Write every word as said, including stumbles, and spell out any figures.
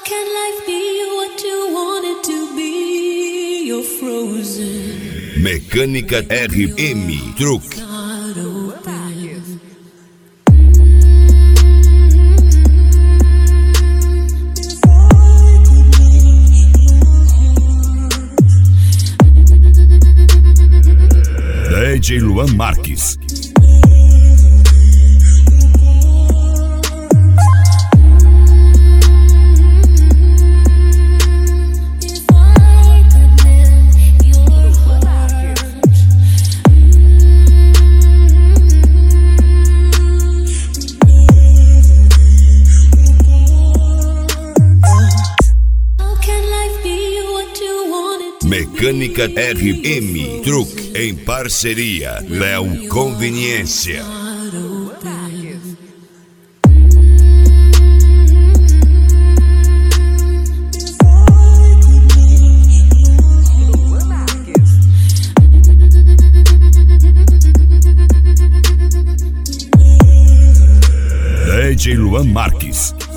can life be what you want it to be? You're frozen. Mecânica R M Truck. D J Luan Marques. Mecânica R M Truck em parceria Léo Conveniência. D J Luan Marques.